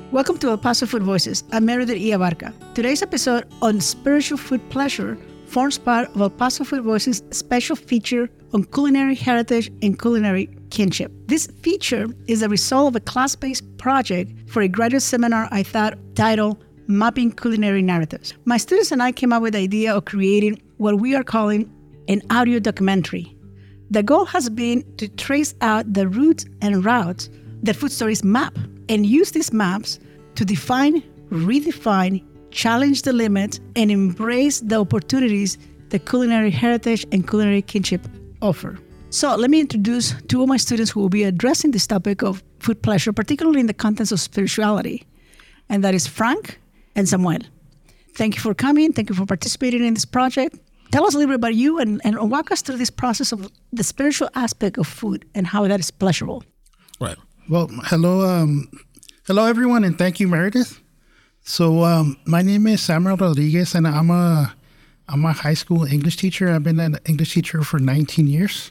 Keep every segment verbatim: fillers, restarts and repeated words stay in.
Welcome to El Paso Food Voices. I'm Meredith E. Abarca. Today's episode on spiritual food pleasure forms part of El Paso Food Voices' special feature on culinary heritage and culinary kinship. This feature is a result of a class-based project for a graduate seminar I thought titled Mapping Culinary Narratives. My students and I came up with the idea of creating what we are calling an audio documentary. The goal has been to trace out the roots and routes that food stories map and use these maps to define, redefine, challenge the limits, and embrace the opportunities that culinary heritage and culinary kinship offer. So let me introduce two of my students who will be addressing this topic of food pleasure, particularly in the context of spirituality, and that is Frank and Samuel. Thank you for coming. Thank you for participating in this project. Tell us a little bit about you and, and walk us through this process of the spiritual aspect of food and how that is pleasurable. Right. Well, hello, um, hello everyone, and thank you, Meredith. So, um, my name is Samuel Rodriguez, and I'm a I'm a high school English teacher. I've been an English teacher for nineteen years.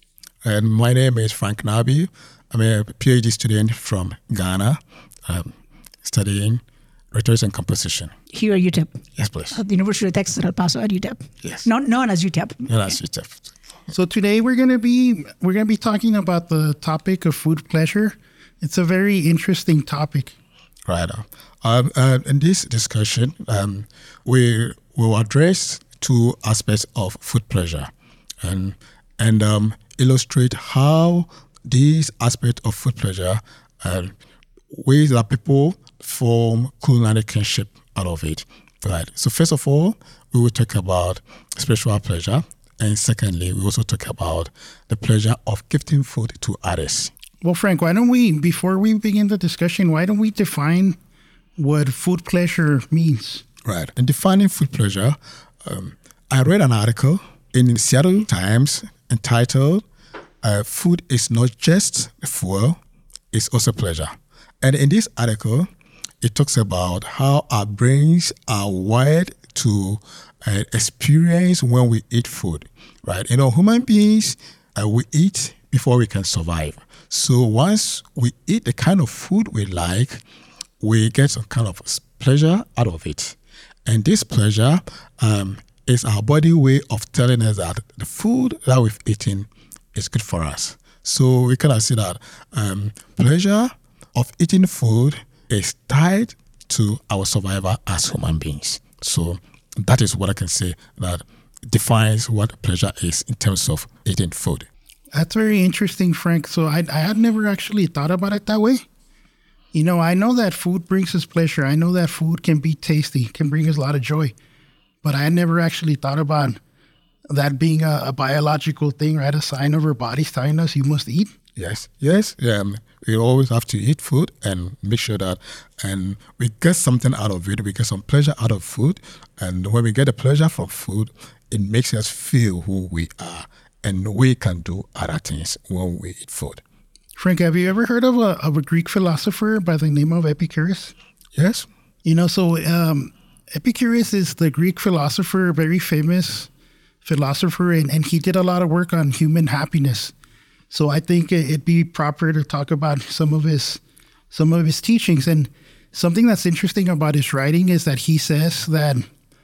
And my name is Frank Nabi. I'm a PhD student from Ghana, um, studying rhetoric and composition. Here at U T E P. Yes, please. At the University of Texas at El Paso at U T E P. Yes. Not known as U T E P. Yeah, that's U T E P. So today we're gonna be we're gonna be talking about the topic of food pleasure. It's a very interesting topic. Right. Um, uh, in this discussion, um, we will address two aspects of food pleasure, and and um, illustrate how these aspects of food pleasure, uh, ways that people form culinary kinship out of it. Right. So first of all, we will talk about spiritual pleasure, and secondly, we also talk about the pleasure of gifting food to others. Well, Frank, why don't we, before we begin the discussion, why don't we define what food pleasure means? Right. In defining food pleasure, um, I read an article in the Seattle Times entitled, uh, Food is Not Just Fuel, It's Also Pleasure. And in this article, it talks about how our brains are wired to uh, experience when we eat food, right? You know, human beings, uh, we eat before we can survive. So once we eat the kind of food we like, we get some kind of pleasure out of it. And this pleasure um, is our body way of telling us that the food that we've eaten is good for us. So we kind of see that um, pleasure of eating food is tied to our survival as human beings. So that is what I can say that defines what pleasure is in terms of eating food. That's very interesting, Frank. So I, I had never actually thought about it that way. You know, I know that food brings us pleasure. I know that food can be tasty, can bring us a lot of joy. But I had never actually thought about that being a, a biological thing, right? A sign of our bodies telling us you must eat. Yes, yes. Um, we always have to eat food and make sure that and we get something out of it. We get some pleasure out of food. And when we get the pleasure from food, it makes us feel who we are. And we can do other things when we eat food. Frank, have you ever heard of a, of a Greek philosopher by the name of Epicurus? Yes. You know, so um, Epicurus is the Greek philosopher, very famous philosopher, and, and he did a lot of work on human happiness. So I think it'd be proper to talk about some of his some of his teachings. And something that's interesting about his writing is that he says that,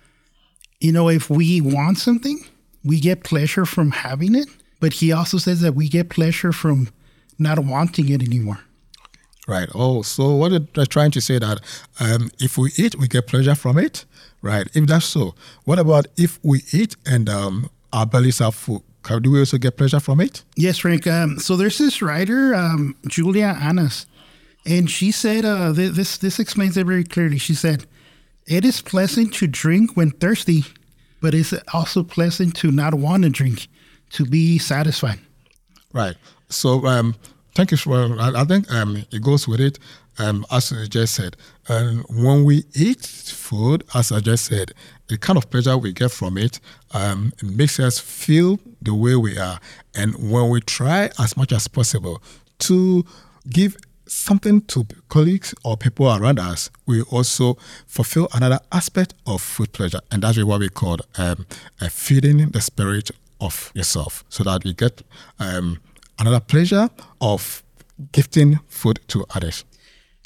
you know, if we want something, we get pleasure from having it, but he also says that we get pleasure from not wanting it anymore. Right. Oh, so what they're trying to say that um, if we eat, we get pleasure from it, right? If that's so, what about if we eat and um, our bellies are full? Do we also get pleasure from it? Yes, Frank. Um, so there's this writer, um, Julia Annas, and she said, uh, th- this this explains it very clearly. She said, it is pleasant to drink when thirsty, but it's also pleasant to not want to drink, to be satisfied. Right. So um, thank you for, I, I think um, it goes with it, um, as I just said. And when we eat food, as I just said, the kind of pleasure we get from it, um, it makes us feel the way we are. And when we try as much as possible to give something to colleagues or people around us, we also fulfill another aspect of food pleasure. And that's what we call um, uh, feeding the spirit of yourself, so that we get um, another pleasure of gifting food to others.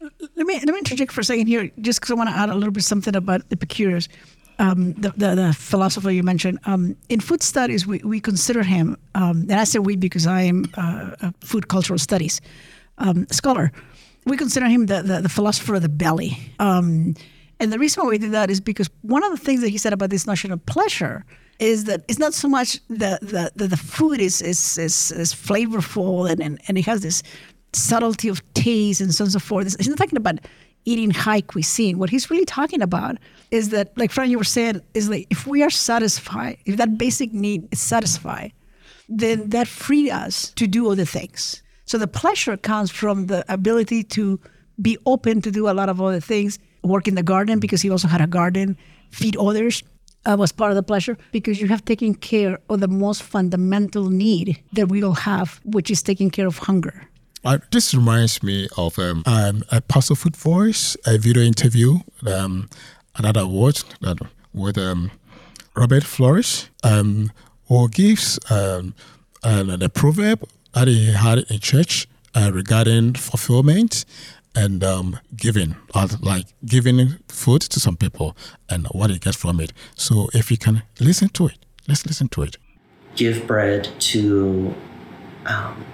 Let me let me interject for a second here, just because I want to add a little bit something about Epicurus, um, the, the the philosopher you mentioned. Um, in food studies, we, we consider him, um, and I say we because I am uh, a food cultural studies um, scholar. We consider him the, the, the philosopher of the belly. Um, and the reason why we do that is because one of the things that he said about this notion of pleasure is that it's not so much that the, the, the food is is, is, is flavorful and, and, and it has this subtlety of taste and so on and so forth. He's not talking about eating high cuisine. What he's really talking about is that, like Fran, you were saying, is like if we are satisfied, if that basic need is satisfied, then that frees us to do other things. So the pleasure comes from the ability to be open to do a lot of other things, work in the garden because he also had a garden, feed others uh, was part of the pleasure because you have taken care of the most fundamental need that we all have, which is taking care of hunger. Uh, this reminds me of um, um, a Paso Food Voice, a video interview, um, another award that with um, Robert Flourish, um, who gives um, uh, the proverb that he had in church uh, regarding fulfillment and um, giving, uh, like giving food to some people and what he gets from it. So if you can listen to it, let's listen to it. Give bread to um,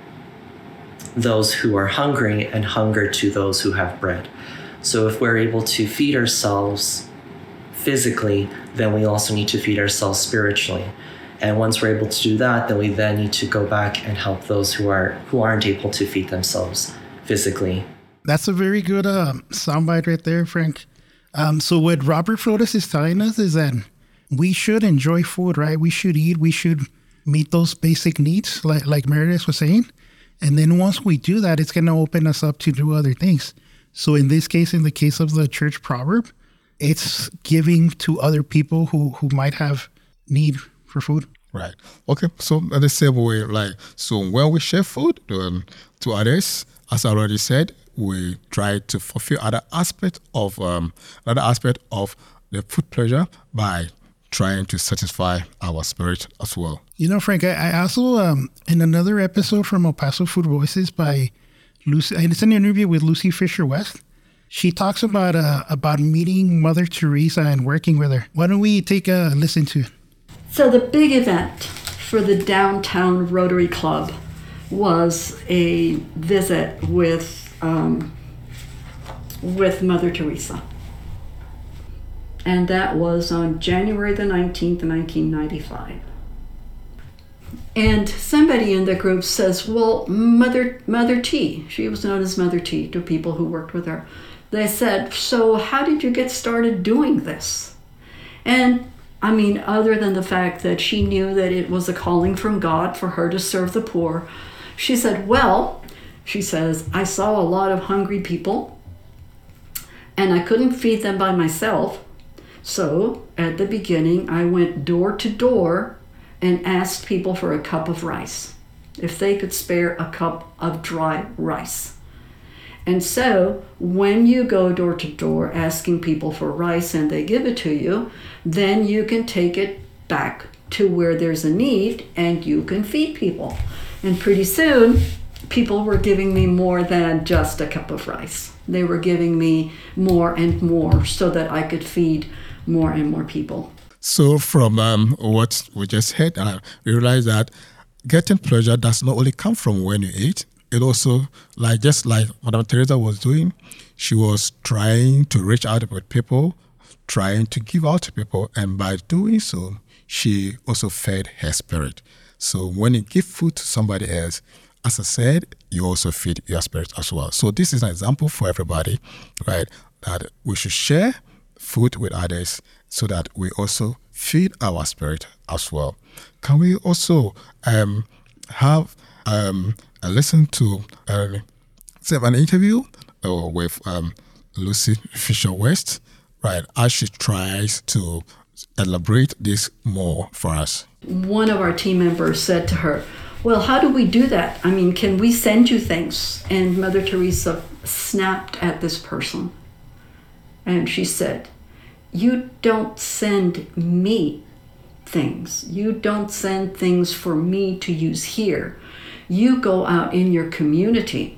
those who are hungry and hunger to those who have bread. So if we're able to feed ourselves physically, then we also need to feed ourselves spiritually. And once we're able to do that, then we then need to go back and help those who are who aren't able to feed themselves physically. That's a very good uh, soundbite right there, Frank. Um, so what Robert Flores is telling us is that we should enjoy food, right? We should eat. We should meet those basic needs, like like Meredith was saying. And then once we do that, it's going to open us up to do other things. So in this case, in the case of the church proverb, it's giving to other people who, who might have need for food. Right. Okay. So in the same way, like, so when we share food um, to others, as I already said, we try to fulfill other aspect of um, another aspect of the food pleasure by trying to satisfy our spirit as well. You know, Frank, I, I also, um, in another episode from El Paso Food Voices by Lucy, and it's an interview with Lucy Fisher West, she talks about uh, about meeting Mother Teresa and working with her. Why don't we take a listen to? So the big event for the downtown Rotary Club was a visit with um, with Mother Teresa. And that was on January the nineteenth, nineteen ninety-five. And somebody in the group says, well, Mother Mother T, she was known as Mother T to people who worked with her. They said, so how did you get started doing this? And I mean, other than the fact that she knew that it was a calling from God for her to serve the poor, she said, well, she says, I saw a lot of hungry people and I couldn't feed them by myself. So at the beginning, I went door to door and asked people for a cup of rice, if they could spare a cup of dry rice. And so when you go door to door asking people for rice and they give it to you, then you can take it back to where there's a need and you can feed people. And pretty soon, people were giving me more than just a cup of rice. They were giving me more and more so that I could feed more and more people. So from um, what we just heard, uh, we realize that getting pleasure does not only come from when you eat. It also, like just like Madame Teresa was doing, she was trying to reach out with people, trying to give out to people, and by doing so, she also fed her spirit. So when you give food to somebody else, as I said, you also feed your spirit as well. So this is an example for everybody, right? That we should share food with others so that we also feed our spirit as well. Can we also um, have um, a listen to uh, an interview uh, with um, Lucy Fisher West, right, as she tries to elaborate this more for us? One of our team members said to her, well, how do we do that? I mean, can we send you things? And Mother Teresa snapped at this person. And she said, you don't send me things. You don't send things for me to use here. You go out in your community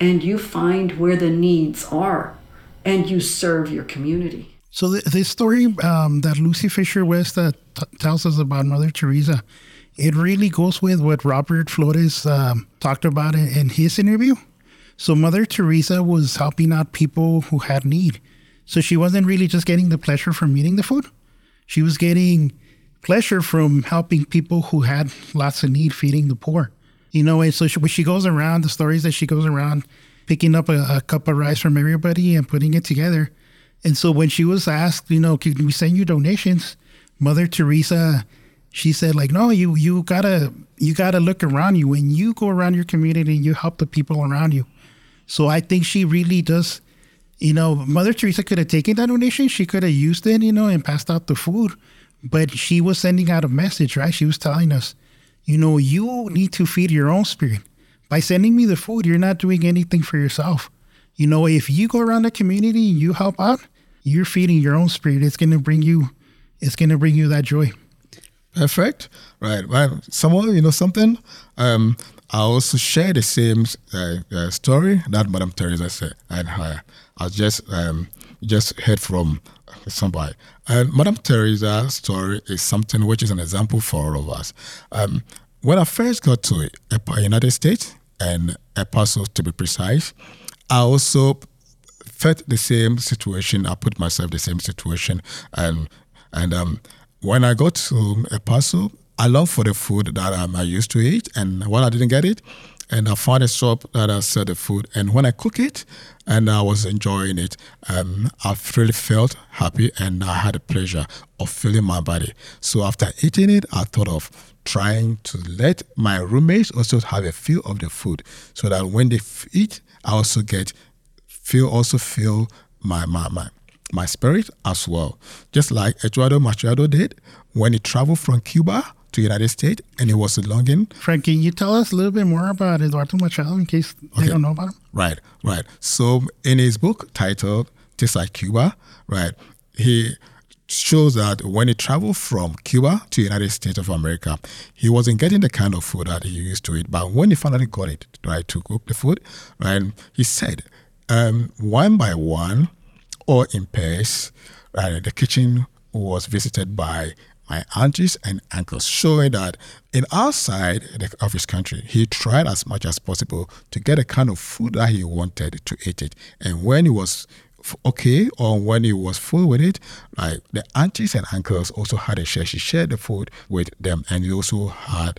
and you find where the needs are and you serve your community. So the, this story um, that Lucy Fisher West uh, t- tells us about Mother Teresa, it really goes with what Robert Flores um, talked about in, in his interview. So Mother Teresa was helping out people who had need. So she wasn't really just getting the pleasure from eating the food. She was getting pleasure from helping people who had lots of need, feeding the poor. You know, and so she, when she goes around, the stories that she goes around, picking up a, a cup of rice from everybody and putting it together. And so when she was asked, you know, can we send you donations? Mother Teresa, she said, like, no, you you gotta you gotta look around you. When you go around your community, you help the people around you. So I think she really does, you know, Mother Teresa could have taken that donation. She could have used it, you know, and passed out the food. But she was sending out a message, right? She was telling us, you know, you need to feed your own spirit. By sending me the food, you're not doing anything for yourself. You know, if you go around the community and you help out, you're feeding your own spirit. It's going to bring you, it's going to bring you that joy. Perfect. Right. Well, Samuel, you know something? Um, I also share the same uh, uh, story that Madame Teresa said. And uh, I just um, just heard from somebody. And Madame Teresa's story is something which is an example for all of us. Um, when I first got to the United States, and El Paso to be precise, I also felt the same situation. I put myself in the same situation. And and um, when I got to El Paso, I longed for the food that um, I used to eat. And when I didn't get it, and I found a shop that I sell the food. And when I cook it, and I was enjoying it, um, I really felt happy, and I had a pleasure of filling my body. So after eating it, I thought of trying to let my roommates also have a feel of the food, so that when they eat, I also get feel also feel my my my, my spirit as well. Just like Eduardo Machado did when he traveled from Cuba to the United States, and he was longing. Frank, can you tell us a little bit more about Eduardo Machado in case Okay. they don't know about him? Right, right. So in his book titled Tastes Like Cuba, right, he shows that when he traveled from Cuba to the United States of America, he wasn't getting the kind of food that he used to eat. But when he finally got it, right, to cook the food, right, he said, um, one by one, or in pairs, right, the kitchen was visited by my aunties and uncles, showing that in outside of his country, he tried as much as possible to get a kind of food that he wanted to eat it. And when he was okay, or when he was full with it, like the aunties and uncles also had a share. She shared the food with them, and he also had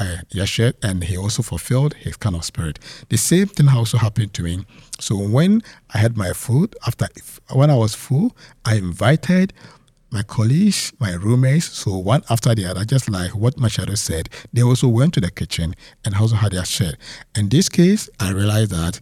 a share, and he also fulfilled his kind of spirit. The same thing also happened to me. So when I had my food, after when I was full, I invited my colleagues, my roommates, so one after the other, just like what Machado said, they also went to the kitchen and also had their share. In this case, I realized that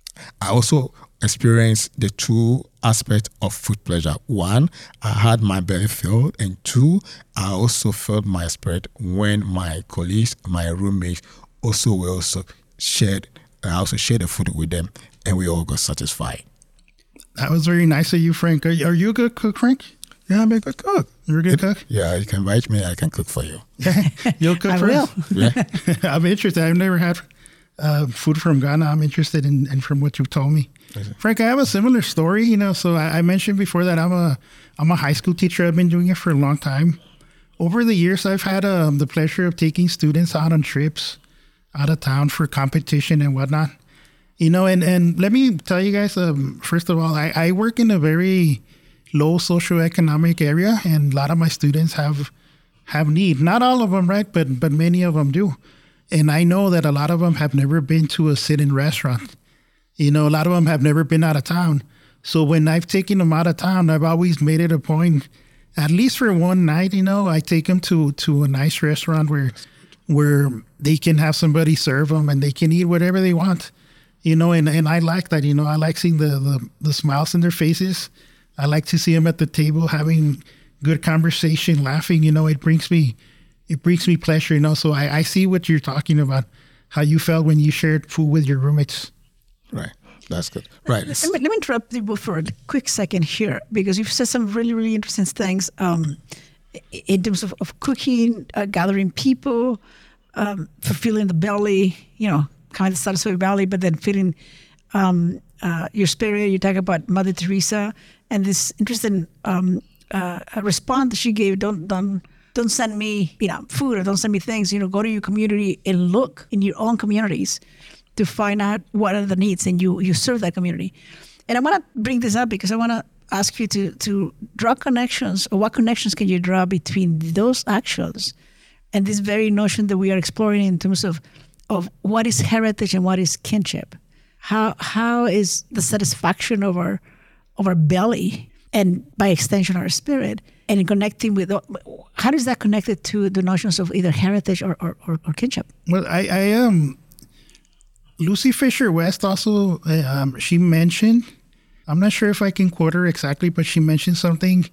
I also experienced the two aspects of food pleasure. One, I had my belly filled, and two, I also felt my spirit when my colleagues, my roommates, also we also shared, I also shared the food with them, and we all got satisfied. That was very nice of you, Frank. Are, are you a good cook, Frank? Yeah, I'm a good cook. You're a good It- cook? Yeah, you can invite me, I can cook for you. You'll cook I for will. us? Yeah. I'm interested. I've never had uh, food from Ghana. I'm interested in, in from what you've told me. Frank, I have a similar story. You know, so I, I mentioned before that I'm a I'm a high school teacher. I've been doing it for a long time. Over the years, I've had um, the pleasure of taking students out on trips out of town for competition and whatnot. You know, and, and let me tell you guys, um, first of all, I, I work in a very low socioeconomic area, and a lot of my students have have need. Not all of them, right? But but many of them do. And I know that a lot of them have never been to a sit-in restaurant. You know, a lot of them have never been out of town. So when I've taken them out of town, I've always made it a point, at least for one night, you know, I take them to, to a nice restaurant where where they can have somebody serve them and they can eat whatever they want. You know, and, and I like that, you know, I like seeing the, the, the smiles in their faces. I like to see them at the table having good conversation, laughing. You know, it brings me, it brings me pleasure. You know, so I, I see what you're talking about, how you felt when you shared food with your roommates. Right. That's good. Right. Let me, let me interrupt you both for a quick second here, because you've said some really, really interesting things um, in terms of, of cooking, uh, gathering people, um, fulfilling the belly, you know, kind of satisfying belly, but then feeling um, uh, your spirit. You talk about Mother Teresa and this interesting um, uh, response that she gave. Don't don't don't send me you know food or don't send me things. You know, go to your community and look in your own communities to find out what are the needs, and you you serve that community. And I want to bring this up because I want to ask you to to draw connections, or what connections can you draw between those actions and this very notion that we are exploring in terms of of what is heritage and what is kinship. How how is the satisfaction of our of our belly and by extension our spirit, and in connecting with, how does that connect it to the notions of either heritage or or, or, or kinship? Well, I, I um Lucy Fisher West also um, she mentioned, I'm not sure if I can quote her exactly, but she mentioned something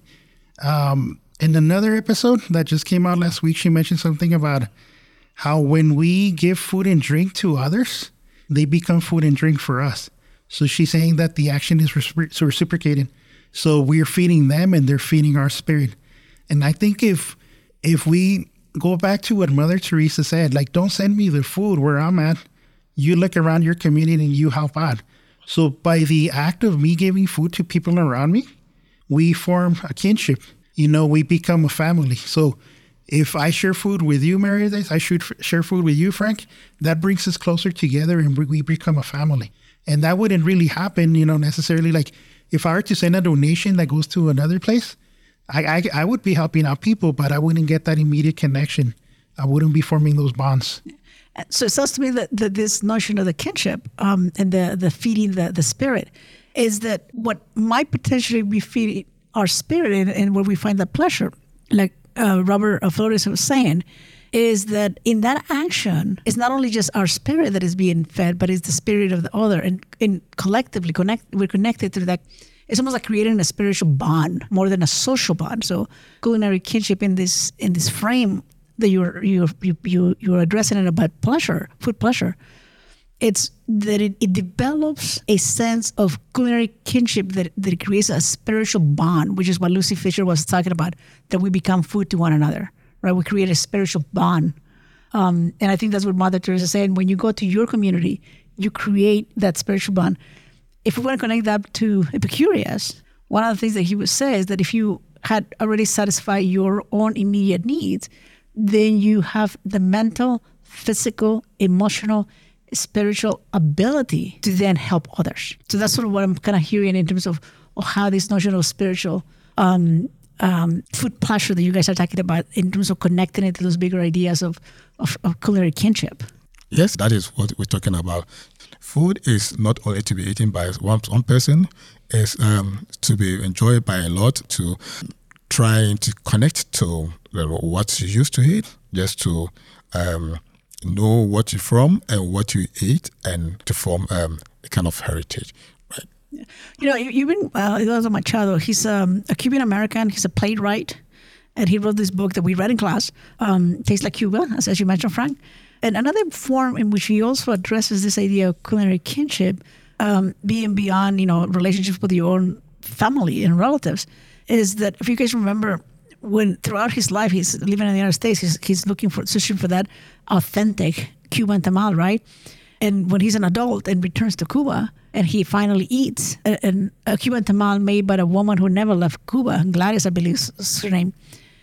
um, in another episode that just came out last week. She mentioned something about how when we give food and drink to others, they become food and drink for us. So she's saying that the action is recipro- reciprocated. So we're feeding them and they're feeding our spirit. And I think if if we go back to what Mother Teresa said, like, don't send me the food where I'm at. You look around your community and you help out. So by the act of me giving food to people around me, we form a kinship. You know, we become a family. So if I share food with you, Meredith, I should f- share food with you, Frank, that brings us closer together and we become a family. And that wouldn't really happen, you know, necessarily. Like if I were to send a donation that goes to another place, I, I, I would be helping out people, but I wouldn't get that immediate connection. I wouldn't be forming those bonds. So it sounds to me that, that this notion of the kinship um, and the, the feeding the, the spirit is that what might potentially be feeding our spirit and, and where we find that pleasure, like uh, Robert Flores was saying, is that in that action, it's not only just our spirit that is being fed, but it's the spirit of the other. And, and collectively, connect, we're connected through that. It's almost like creating a spiritual bond more than a social bond. So culinary kinship in this in this frame that you're you're you, you you're addressing it about pleasure, food pleasure, it's that it, it develops a sense of culinary kinship that, that creates a spiritual bond, which is what Lucy Fisher was talking about, that we become food to one another, right? We create a spiritual bond. Um, and I think that's what Mother Teresa is saying. When you go to your community, you create that spiritual bond. If we want to connect that to Epicurus, one of the things that he would say is that if you had already satisfied your own immediate needs, then you have the mental, physical, emotional, spiritual ability to then help others. So that's sort of what I'm kind of hearing in terms of, of how this notion of spiritual um, um, food pleasure that you guys are talking about in terms of connecting it to those bigger ideas of, of, of culinary kinship. Yes, that is what we're talking about. Food is not only to be eaten by one, one person, it's um, to be enjoyed by a lot, to trying to connect to what you used to eat, just to um, know what you're from and what you eat, and to form um, a kind of heritage. Right? You know, even uh, Eduardo Machado, he's um, a Cuban American, he's a playwright, and he wrote this book that we read in class, um, Tastes Like Cuba, as, as you mentioned, Frank. And another form in which he also addresses this idea of culinary kinship, um, being beyond, you know, relationships with your own family and relatives, is that if you guys remember, when throughout his life he's living in the United States, he's, he's looking for searching for that authentic Cuban tamal, right? And when he's an adult and returns to Cuba, and he finally eats a, a, a Cuban tamal made by a woman who never left Cuba, Gladys, I believe is her name.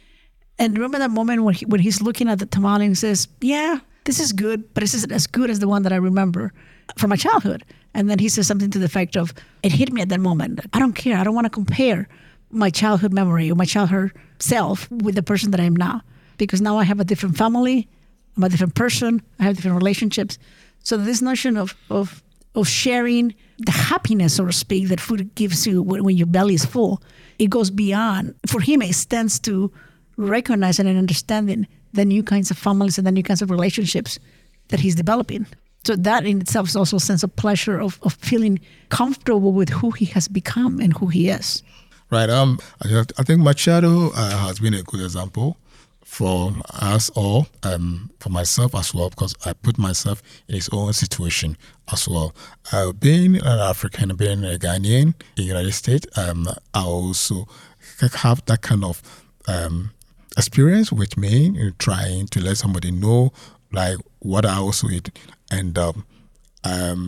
And remember that moment when he, when he's looking at the tamal and he says, "Yeah, this is good, but this isn't as good as the one that I remember from my childhood." And then he says something to the effect of, "It hit me at that moment. I don't care. I don't want to compare my childhood memory or my childhood self with the person that I am now, because now I have a different family, I'm a different person, I have different relationships." So this notion of of of sharing the happiness, so to speak, that food gives you when, when your belly is full, it goes beyond. For him, it extends to recognizing and understanding the new kinds of families and the new kinds of relationships that he's developing. So that in itself is also a sense of pleasure of, of feeling comfortable with who he has become and who he is. Right. Um. I, I think Machado uh, has been a good example for us all, um, for myself as well, because I put myself in his own situation as well. Uh, being an African, being a Ghanaian in the United States, um, I also have that kind of um, experience with me in trying to let somebody know like what I also eat. And um, um,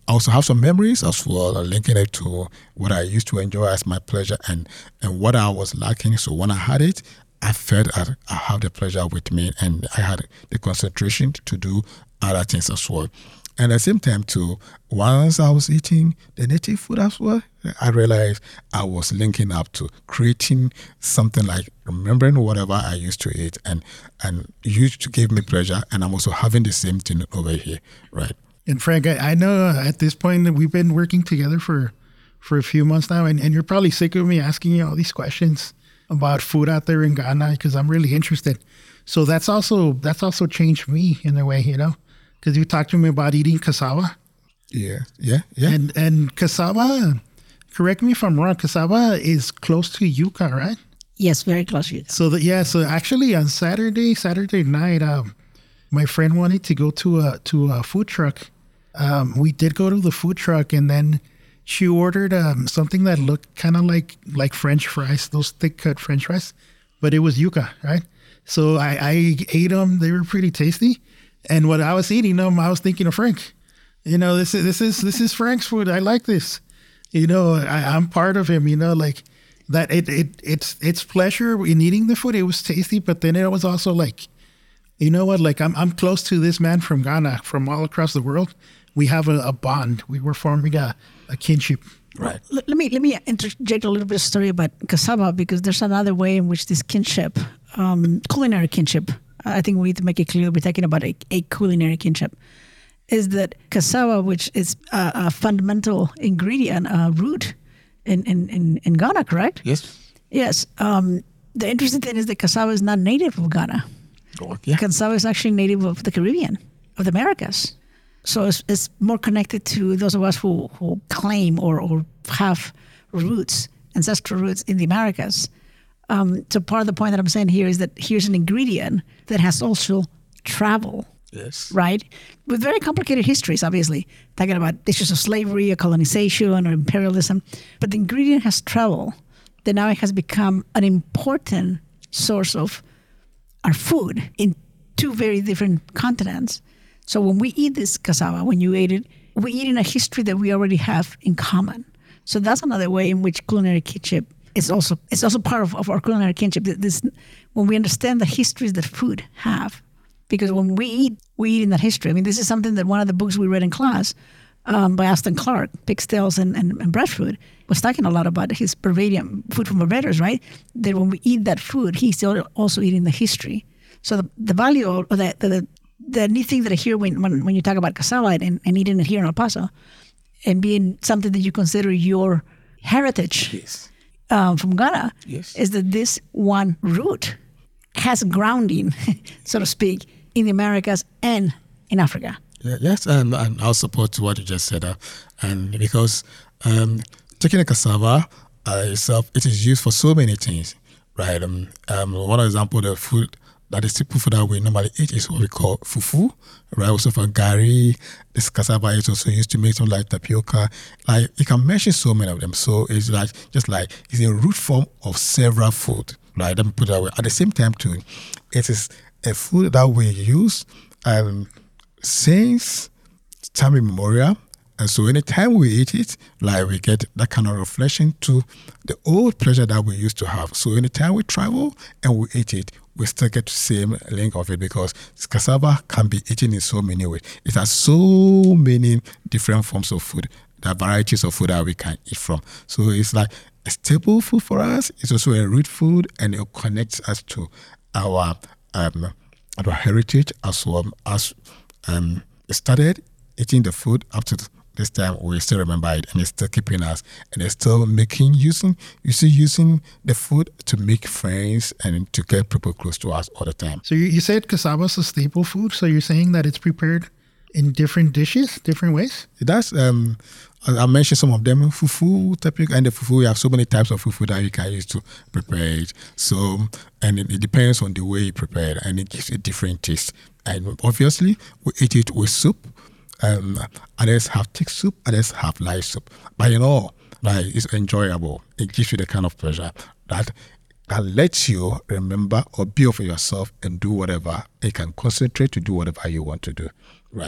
I also have some memories as well, uh, linking it to what I used to enjoy as my pleasure and, and what I was lacking. So when I had it, I felt I, I have the pleasure with me, and I had the concentration to do other things as well. And at the same time, too, once I was eating the native food as well, I realized I was linking up to creating something like remembering whatever I used to eat, and and used to give me pleasure, and I'm also having the same thing over here, right? And Frank, I, I know at this point that we've been working together for for a few months now, and, and you're probably sick of me asking you all these questions about food out there in Ghana because I'm really interested. So that's also that's also changed me in a way, you know. Because you talked to me about eating cassava. Yeah, yeah, yeah. And and cassava, correct me if I'm wrong, cassava is close to yuca, right? Yes, very close to you. So that yeah, so actually on Saturday, Saturday night, um, my friend wanted to go to a to a food truck. Um, we did go to the food truck, and then she ordered um, something that looked kind of like like French fries, those thick cut French fries, but it was yuca, right? So I, I ate them; they were pretty tasty. And when I was eating them, I was thinking of Frank. You know, this is this is this is Frank's food. I like this. You know, I, I'm part of him. You know, like that. It it it's it's pleasure in eating the food. It was tasty, but then it was also like, you know what? Like I'm I'm close to this man from Ghana, from all across the world. We have a, a bond. We were forming a, a kinship. Right. Let, let me let me interject a little bit of story about cassava, because there's another way in which this kinship, um, culinary kinship. I think we need to make it clear we're talking about a, a culinary kinship, is that cassava, which is a, a fundamental ingredient, a root in, in, in, in Ghana, correct? Yes. Yes. Um, the interesting thing is that cassava is not native of Ghana. Oh, yeah. Cassava is actually native of the Caribbean, of the Americas. So it's, it's more connected to those of us who, who claim or, or have roots, ancestral roots in the Americas. Um, so part of the point that I'm saying here is that here's an ingredient that has also traveled, Yes. right? With very complicated histories, obviously, talking about issues of slavery or colonization or imperialism. But the ingredient has traveled, that now it has become an important source of our food in two very different continents. So when we eat this cassava, when you eat it, we eat in a history that we already have in common. So that's another way in which culinary kinship is also it's also part of, of our culinary kinship. This, when we understand the histories that food have, because when we eat, we eat in that history. I mean, this is something that one of the books we read in class um, by Aston Clark, Pig's Tails and, and, and Breadfruit, was talking a lot about his Barbadian food from Barbados, right? That when we eat that food, he's also eating the history. So the, the value or the, the the neat thing that I hear when, when, when you talk about cassava and, and eating it here in El Paso and being something that you consider your heritage Yes. um, from Ghana Yes. is that this one root has grounding, so to speak, in the Americas and in Africa. Yeah, yes, and, and I'll support what you just said. Uh, and because um, taking a cassava uh, itself, it is used for so many things, right? Um, um, one example, the food that is typical food that we normally eat is what we call fufu, right? Also for gari, this cassava is also used to make something like tapioca. Like you can mention so many of them. So it's like just like it's a root form of several food, right? Let me put it that way. At the same time, too, it is a food that we use um, since time immemorial. And so anytime we eat it, like we get that kind of reflection to the old pleasure that we used to have. So anytime we travel and we eat it, we still get the same link of it because cassava can be eaten in so many ways. It has so many different forms of food, the varieties of food that we can eat from. So it's like a staple food for us. It's also a root food, and it connects us to our um, our heritage as well as um, started eating the food up to this time. We still remember it, and it's still keeping us, and it's still making using you see using the food to make friends and to get people close to us all the time. So you, you said cassava is a staple food. So you're saying that it's prepared in different dishes, different ways? That's um, I I mentioned some of them: fufu, tapioca, and the fufu. We have so many types of fufu that you can use to prepare it. So, and it, it depends on the way you prepare it, and it gives a different taste. And obviously, we eat it with soup. Um, others have thick soup, others have light soup. But you know, like it's enjoyable. It gives you the kind of pleasure that that lets you remember or be for yourself and do whatever. You can concentrate to do whatever you want to do. Right.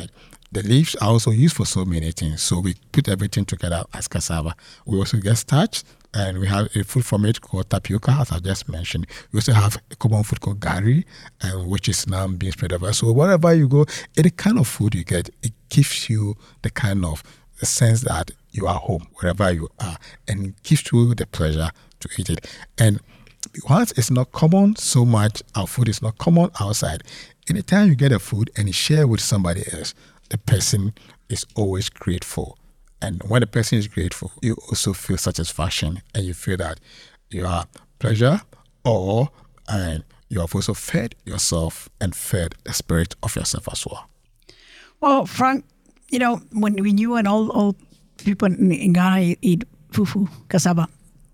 the leaves are also used for so many things. So we put everything together as cassava. We also get starch, and we have a food from it called tapioca, as I just mentioned. We also have a common food called gari, uh, which is now being spread over. So wherever you go, any kind of food you get, it gives you the kind of the sense that you are home, wherever you are, and it gives you the pleasure to eat it. And once it's not common so much, our food is not common outside. Anytime you get a food and you share with somebody else, the person is always grateful. And when the person is grateful, you also feel satisfaction, and you feel that you are pleasure, or and you have also fed yourself and fed the spirit of yourself as well. Well, Frank, you know, when, when you and all, all people in, in Ghana eat fufu, cassava,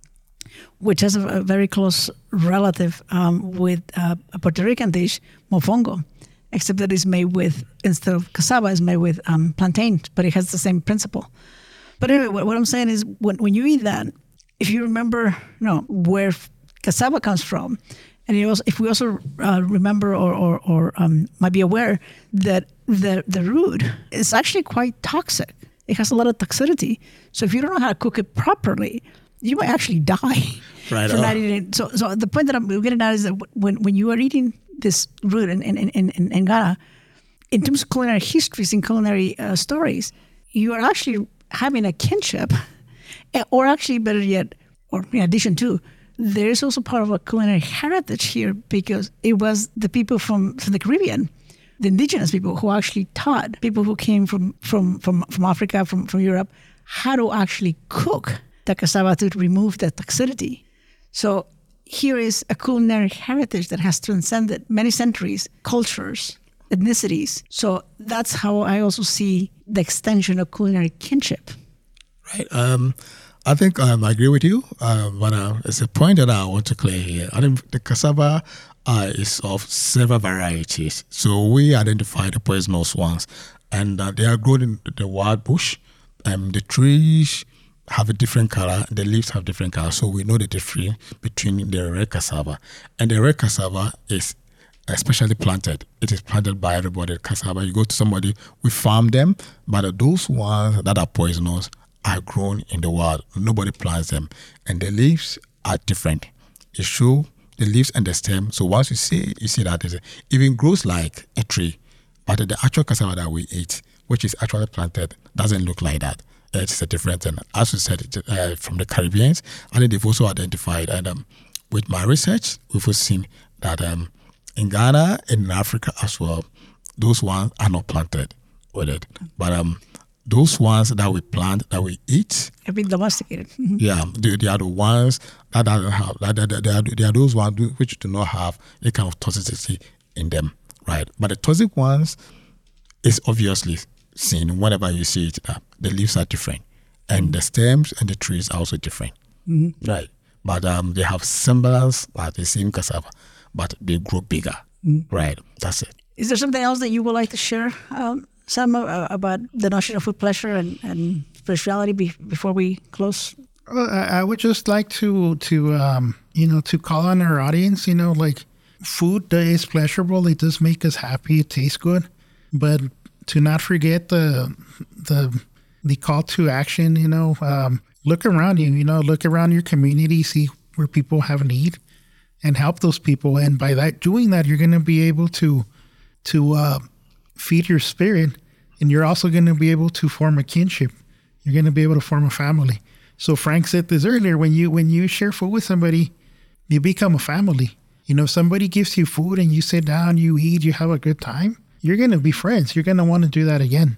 which has a, a very close relative um, with uh, a Puerto Rican dish, mofongo, except that it's made with, instead of cassava, it's made with um, plantain, but it has the same principle. But anyway, what, what I'm saying is when, when you eat that, if you remember, you know, where cassava comes from, and you also, if we also uh, remember or, or, or um, might be aware that the, the root is actually quite toxic. It has a lot of toxicity. So if you don't know how to cook it properly, you might actually die right from not eating it. So, so the point that I'm getting at is that when, when you are eating this root in, in, in, in Ghana, in terms of culinary histories and culinary uh, stories, you are actually having a kinship, or actually better yet, or in addition to, there is also part of a culinary heritage here, because it was the people from, from the Caribbean, the indigenous people, who actually taught people who came from, from, from, from Africa, from, from Europe, how to actually cook the cassava to remove the toxicity. So here is a culinary heritage that has transcended many centuries, cultures, ethnicities. So that's how I also see the extension of culinary kinship. Right. Um, I think um, I agree with you, uh, but uh, it's a point that I want to clear here. I think the cassava uh, is of several varieties. So we identify the poisonous ones, and uh, they are grown in the wild bush. Um, the trees have a different color, the leaves have different color, so we know the difference between the red cassava. And the red cassava is especially planted. It is planted by everybody. Cassava, you go to somebody, we farm them, but those ones that are poisonous are grown in the wild. Nobody plants them. And the leaves are different. It shows the leaves and the stem. So once you see it, you see that it even grows like a tree. But the actual cassava that we eat, which is actually planted, doesn't look like that. It's a different thing. As you said, uh, from the Caribbeans, I think they've also identified, and um, with my research, we've also seen that um, in Ghana and in Africa as well, those ones are not planted with it. But um, those ones that we plant, that we eat, have been domesticated. yeah, they, they are the ones that don't have, that, that, that they, are, they are those ones which do not have any kind of toxicity in them, right? But the toxic ones is obviously seen whenever you see it. Uh, the leaves are different, and the stems and the trees are also different, mm-hmm. right? But um, they have semblance like the same cassava, but they grow bigger, mm-hmm. right? That's it. Is there something else that you would like to share, um, Sam, uh, about the notion of food pleasure and, and spirituality be, before we close? Well, I, I would just like to to um, you know to call on our audience. You know, like food is pleasurable. It does make us happy. It tastes good, but to not forget the the the call to action. You know, um, look around you. You know, look around your community, see where people have need, and help those people. And by that, doing that, you're going to be able to to uh, feed your spirit, and you're also going to be able to form a kinship. You're going to be able to form a family. So Frank said this earlier: when you when you share food with somebody, you become a family. You know, somebody gives you food and you sit down, you eat, you have a good time. You're going to be friends. You're going to want to do that again.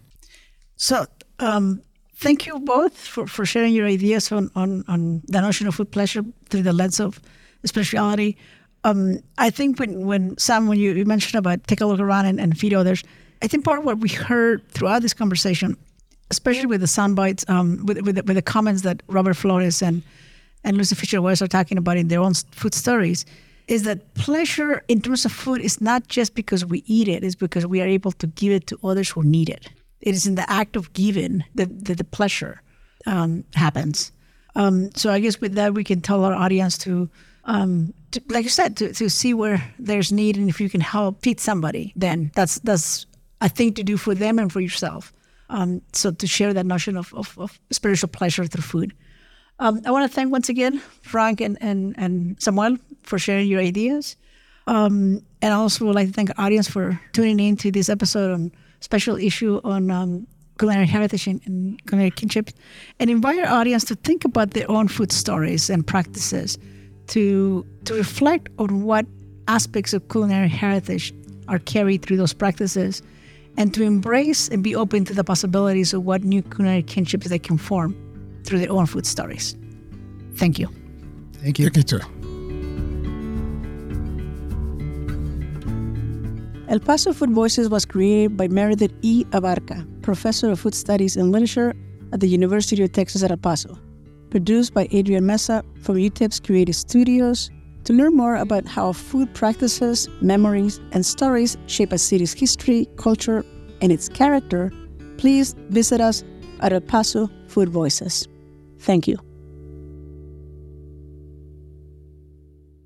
So um, thank you both for, for sharing your ideas on, on, on the notion of food pleasure through the lens of spirituality. Um, I think when, when Sam, when you, you mentioned about take a look around and, and feed others, I think part of what we heard throughout this conversation, especially with the sound bites, um, with, with, the, with the comments that Robert Flores and, and Lucy Fisher-West are talking about in their own food stories, is that pleasure in terms of food is not just because we eat it, it's because we are able to give it to others who need it. It is in the act of giving that, that the pleasure um, happens. Um, so I guess with that, we can tell our audience to, um, to like you said, to, to see where there's need, and if you can help feed somebody, then that's that's a thing to do for them and for yourself. Um, so to share that notion of, of, of spiritual pleasure through food. Um, I want to thank once again Frank and, and, and Samuel for sharing your ideas. Um, and I also would like to thank our audience for tuning in to this episode on special issue on um, culinary heritage and, and culinary kinship, and invite our audience to think about their own food stories and practices, to to reflect on what aspects of culinary heritage are carried through those practices, and to embrace and be open to the possibilities of what new culinary kinships they can form through their own food stories. Thank you. Thank you. Thank you too. El Paso Food Voices was created by Meredith E. Abarca, Professor of Food Studies and Literature at the University of Texas at El Paso. Produced by Adrian Mesa from U T E P's Creative Studios. To learn more about how food practices, memories, and stories shape a city's history, culture, and its character, please visit us at El Paso Food Voices. Thank you.